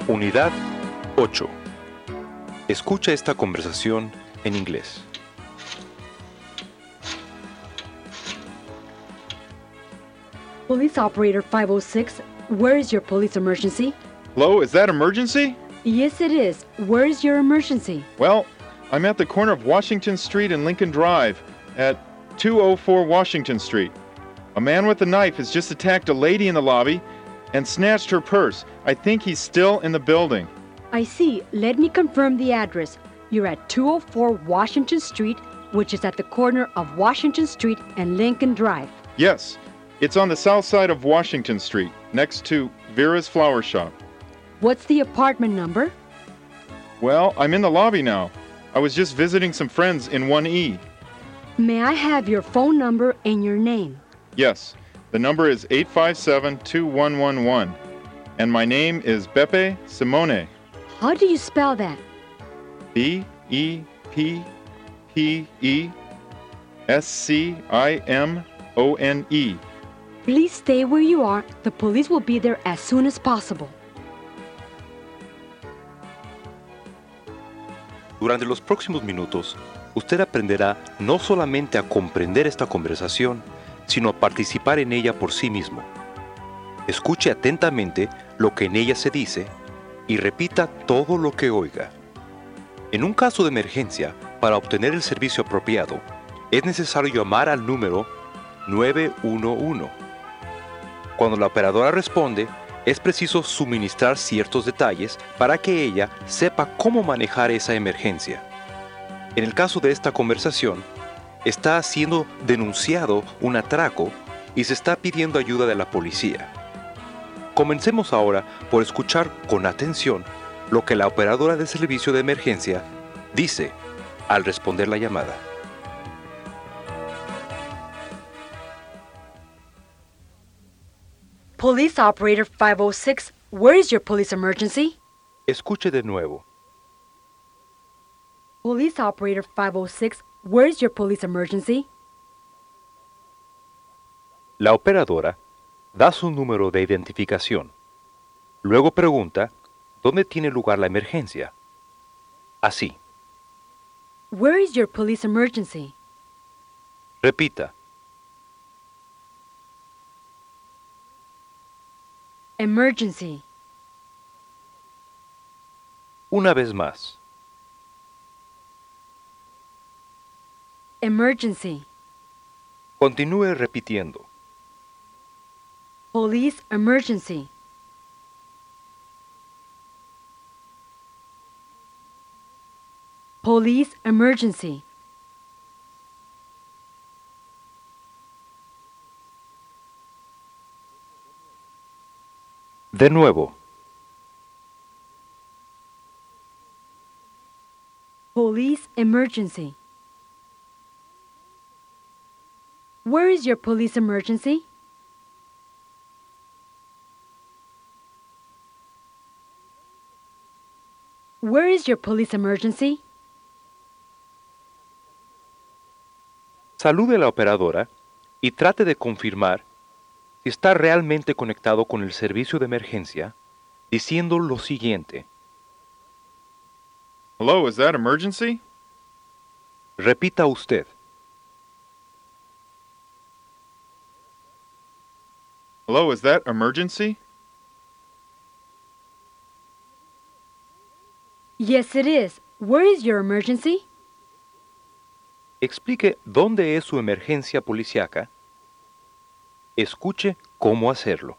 Unidad 8. Escucha esta conversación en inglés. Police Operator 506, where is your police emergency? Hello, is that emergency? Yes, it is. Where is your emergency? Well, I'm at the corner of Washington Street and Lincoln Drive at 204 Washington Street. A man with a knife has just attacked a lady in the lobby and snatched her purse. I think he's still in the building. I see. Let me confirm the address. You're at 204 Washington Street, which is at the corner of Washington Street and Lincoln Drive. Yes, it's on the south side of Washington Street, next to Vera's Flower Shop. What's the apartment number? Well, I'm in the lobby now. I was just visiting some friends in 1E. May I have your phone number and your name? Yes, the number is 857-2111, and my name is Beppe Simone. How do you spell that? Beppe-Simone. Please stay where you are. The police will be there as soon as possible. Durante los próximos minutos, usted aprenderá no solamente a comprender esta conversación, sino a participar en ella por sí mismo. Escuche atentamente lo que en ella se dice y repita todo lo que oiga. En un caso de emergencia, para obtener el servicio apropiado, es necesario llamar al número 911. Cuando la operadora responde, es preciso suministrar ciertos detalles para que ella sepa cómo manejar esa emergencia. En el caso de esta conversación, está siendo denunciado un atraco y se está pidiendo ayuda de la policía. Comencemos ahora por escuchar con atención lo que la operadora de servicio de emergencia dice al responder la llamada. Police Operator 506, where is your police emergency? Escuche de nuevo. Police Operator 506, where is your police emergency? La operadora da su número de identificación. Luego pregunta dónde tiene lugar la emergencia. Así. Where is your police emergency? Repita. Emergency. Una vez más. Emergency. Continúe repitiendo. Police emergency. Police emergency. De nuevo. Police emergency. Where is your police emergency? Where is your police emergency? Salude a la operadora y trate de confirmar si está realmente conectado con el servicio de emergencia, diciendo lo siguiente. Hello, is that emergency? Repita usted. Hello, is that emergency? Yes, it is. Where is your emergency? Explique dónde es su emergencia policíaca. Escuche cómo hacerlo.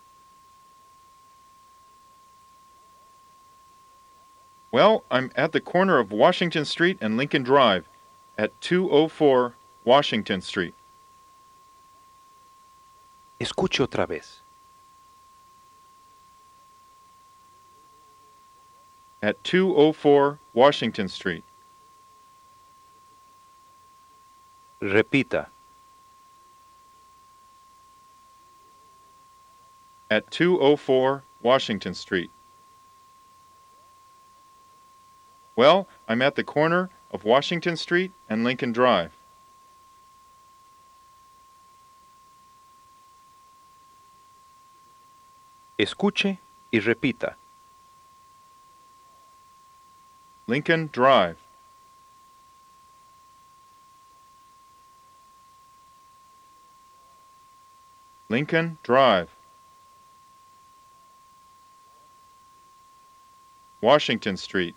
Well, I'm at the corner of Washington Street and Lincoln Drive at 204 Washington Street. Escuche otra vez. At 204 Washington Street. Repita. At 204 Washington Street. Well, I'm at the corner of Washington Street and Lincoln Drive. Escuche y repita. Lincoln Drive. Lincoln Drive. Washington Street.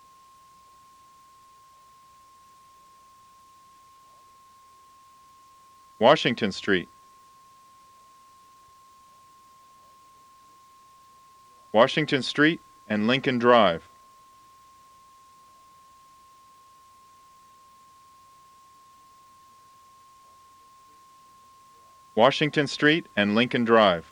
Washington Street. Washington Street and Lincoln Drive. Washington Street and Lincoln Drive.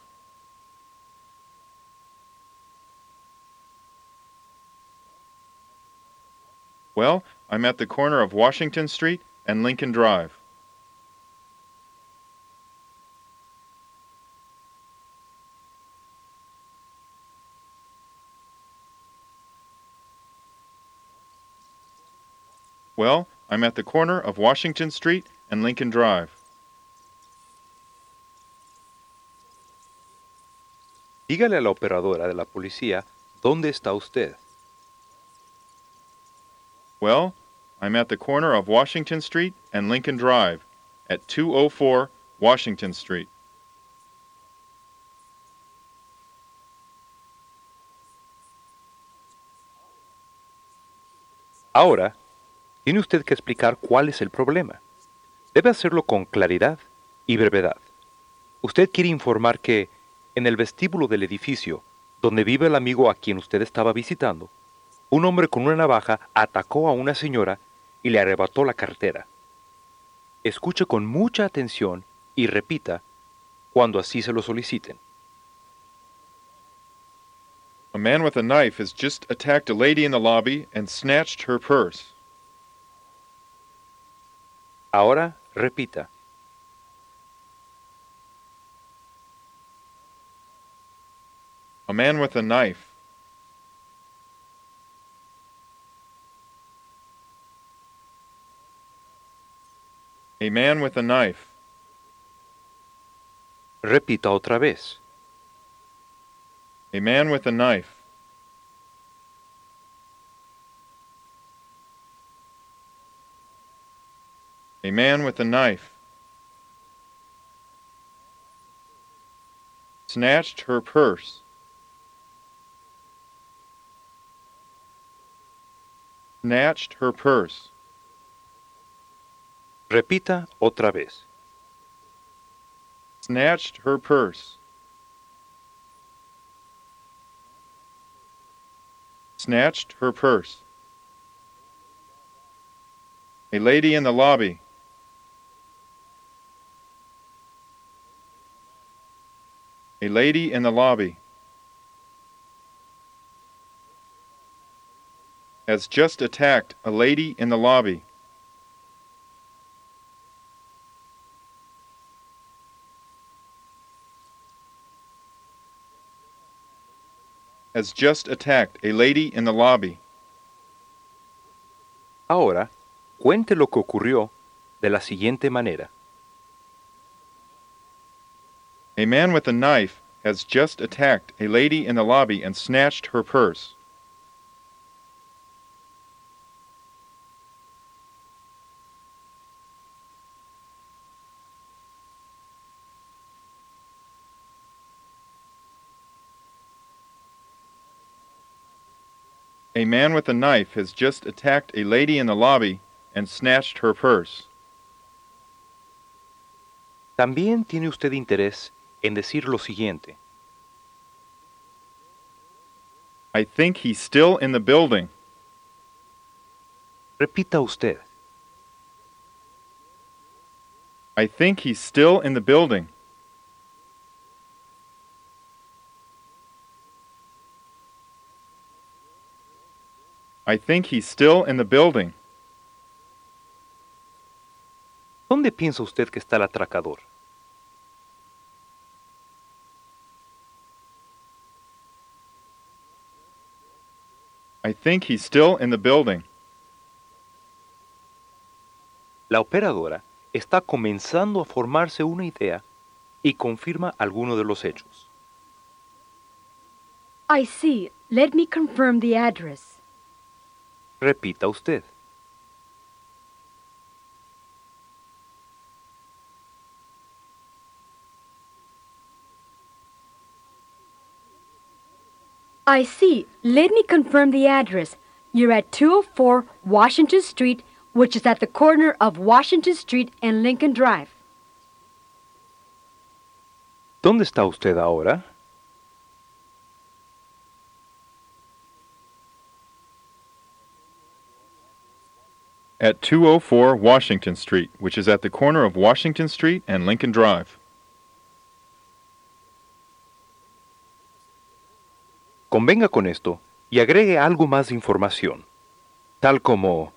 Well, I'm at the corner of Washington Street and Lincoln Drive. Well, I'm at the corner of Washington Street and Lincoln Drive. Dígale a la operadora de la policía dónde está usted. Well, I'm at the corner of Washington Street and Lincoln Drive at 204 Washington Street. Ahora, tiene usted que explicar cuál es el problema. Debe hacerlo con claridad y brevedad. Usted quiere informar que, en el vestíbulo del edificio donde vive el amigo a quien usted estaba visitando, un hombre con una navaja atacó a una señora y le arrebató la cartera. Escuche con mucha atención y repita cuando así se lo soliciten. A man with a knife has just attacked a lady in the lobby and snatched her purse. Ahora repita. A man with a knife. A man with a knife. Repita otra vez. A man with a knife. A man with a knife. Snatched her purse. Snatched her purse. Repita otra vez. Snatched her purse. Snatched her purse. A lady in the lobby. A lady in the lobby. Has just attacked a lady in the lobby. Has just attacked a lady in the lobby. Ahora, cuente lo que ocurrió de la siguiente manera. A man with a knife has just attacked a lady in the lobby and snatched her purse. A man with a knife has just attacked a lady in the lobby and snatched her purse. También tiene usted interés en decir lo siguiente. I think he's still in the building. Repita usted. I think he's still in the building. I think he's still in the building. ¿Dónde piensa usted que está el atracador? I think he's still in the building. La operadora está comenzando a formarse una idea y confirma alguno de los hechos. I see. Let me confirm the address. Repita usted. I see. Let me confirm the address. You're at 204 Washington Street, which is at the corner of Washington Street and Lincoln Drive. ¿Dónde está usted ahora? At 204 Washington Street, which is at the corner of Washington Street and Lincoln Drive. Convenga con esto y agregue algo más de información, tal como: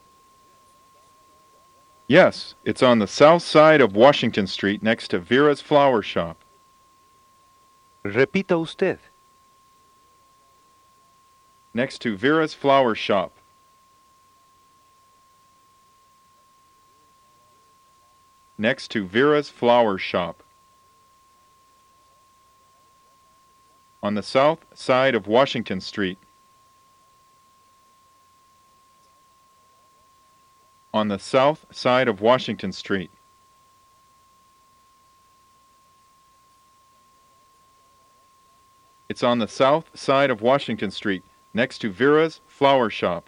Yes, it's on the south side of Washington Street next to Vera's Flower Shop. repita usted. Next to Vera's Flower Shop. Next to Vera's Flower Shop. On the south side of Washington Street. On the south side of Washington Street. It's on the south side of Washington Street, next to Vera's Flower Shop.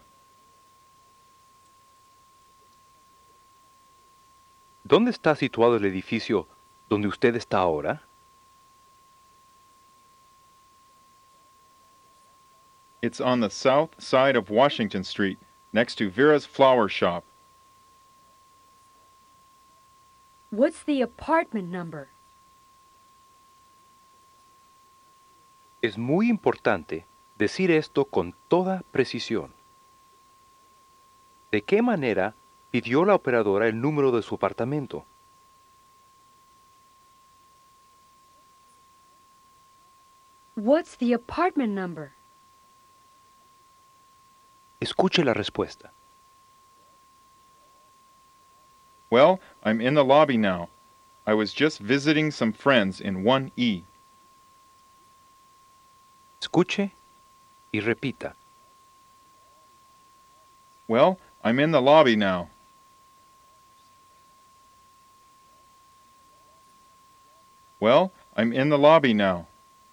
¿Dónde está situado el edificio donde usted está ahora? It's on the south side of Washington Street, next to Vera's Flower Shop. What's the apartment number? Es muy importante decir esto con toda precisión. ¿De qué manera pidió la operadora el número de su apartamento? What's the apartment number? Escuche la respuesta. Well, I'm in the lobby now. I was just visiting some friends in 1E. Escuche y repita. Well, I'm in the lobby now. Well, I'm in the lobby now.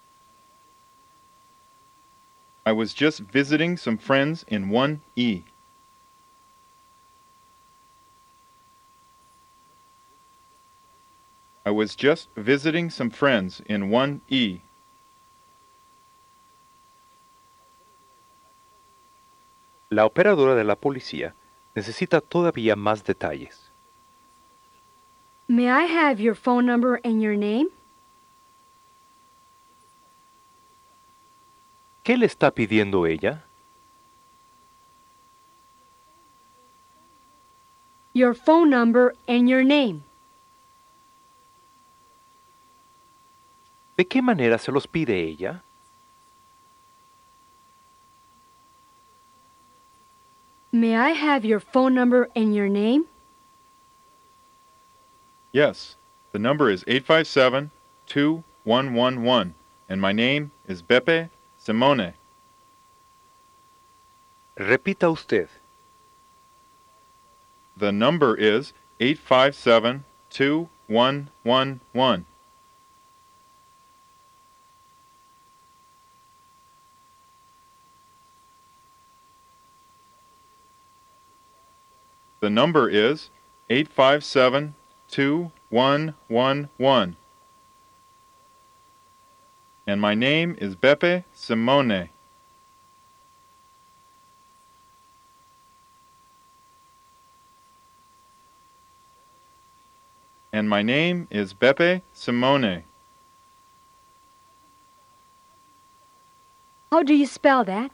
I was just visiting some friends in 1E. I was just visiting some friends in 1E. La operadora de la policía necesita todavía más detalles. May I have your phone number and your name? ¿Qué le está pidiendo ella? Your phone number and your name. ¿De qué manera se los pide ella? May I have your phone number and your name? Yes, the number is 857-2111, and my name is Beppe Simone. Repita usted. The number is 857-2111. The number is 857-2111. And my name is Beppe Simone. And my name is Beppe Simone. How do you spell that?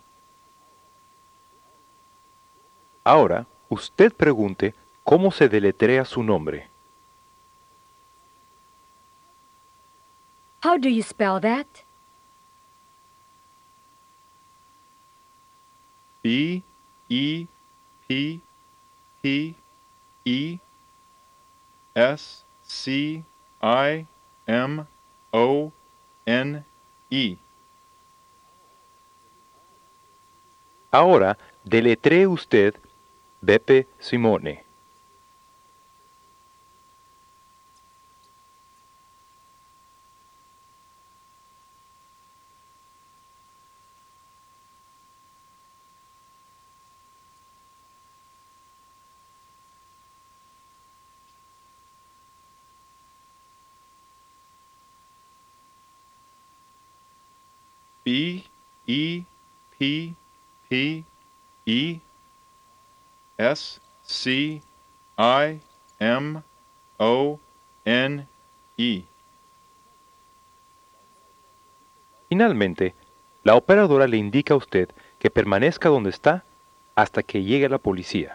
Ahora, usted pregunte cómo se deletrea su nombre. How do you spell that? Beppe Simone. Ahora, deletree usted Beppe Simone. B E P P E S C I M O N E. Finalmente, la operadora le indica a usted que permanezca donde está hasta que llegue la policía.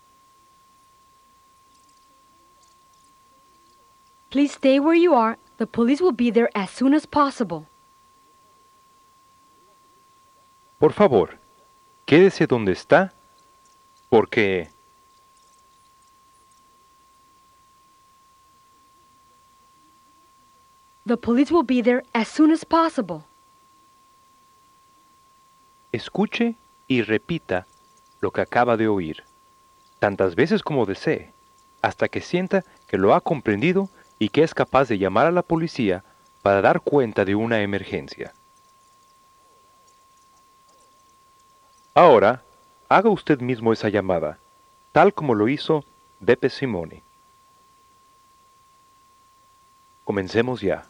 Please stay where you are. The police will be there as soon as possible. Por favor, quédese donde está, porque... The police will be there as soon as possible. Escuche y repita lo que acaba de oír, tantas veces como desee, hasta que sienta que lo ha comprendido y que es capaz de llamar a la policía para dar cuenta de una emergencia. Ahora, haga usted mismo esa llamada, tal como lo hizo Beppe Simone. Comencemos ya.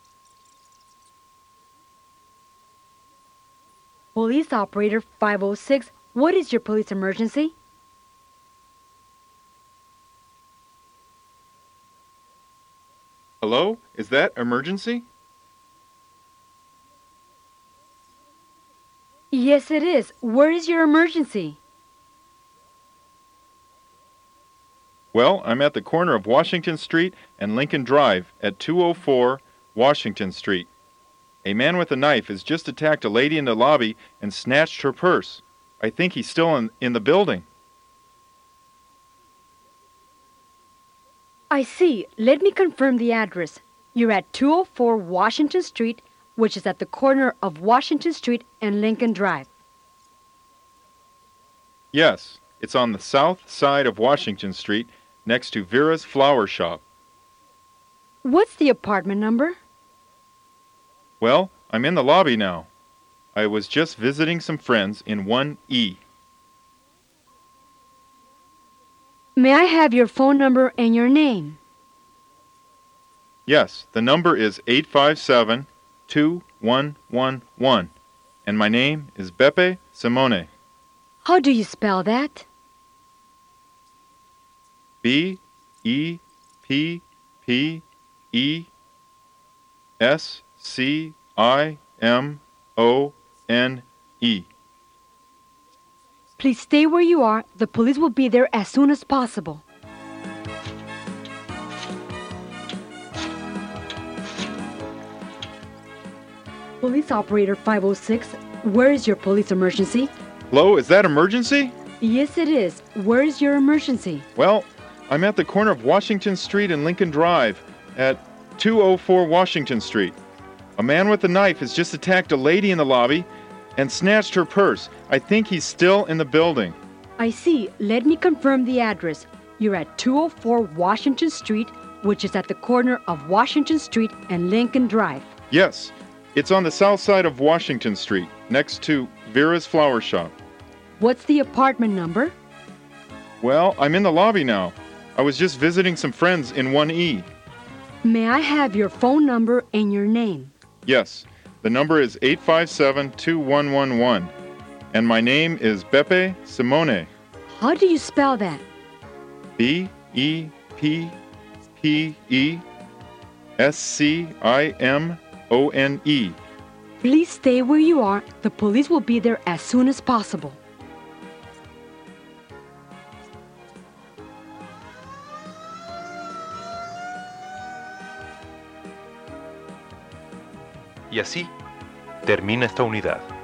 Police Operator 506, what is your police emergency? Hello? Is that emergency? Yes, it is. Where is your emergency? Well, I'm at the corner of Washington Street and Lincoln Drive at 204 Washington Street. A man with a knife has just attacked a lady in the lobby and snatched her purse. I think he's still in the building. I see. Let me confirm the address. You're at 204 Washington Street, which is at the corner of Washington Street and Lincoln Drive. Yes, it's on the south side of Washington Street, next to Vera's Flower Shop. What's the apartment number? Well, I'm in the lobby now. I was just visiting some friends in 1E. May I have your phone number and your name? Yes, the number is 857-2111, and my name is Beppe Simone. How do you spell that? B-E-P-P-E-S-C-I-M-O-N-E. Please stay where you are. The police will be there as soon as possible. Police Operator 506, where is your police emergency? Hello, is that emergency? Yes, it is. Where is your emergency? Well, I'm at the corner of Washington Street and Lincoln Drive at 204 Washington Street. A man with a knife has just attacked a lady in the lobby and snatched her purse. I think he's still in the building. I see. Let me confirm the address. You're at 204 Washington Street, which is at the corner of Washington Street and Lincoln Drive. Yes, it's on the south side of Washington Street, next to Vera's Flower Shop. What's the apartment number? Well, I'm in the lobby now. I was just visiting some friends in 1E. May I have your phone number and your name? Yes, the number is 857-2111, and my name is Beppe Simone. How do you spell that? B-E-P-P-E-S-C-I-M-O-N-E. Please stay where you are. The police will be there as soon as possible. Y así termina esta unidad.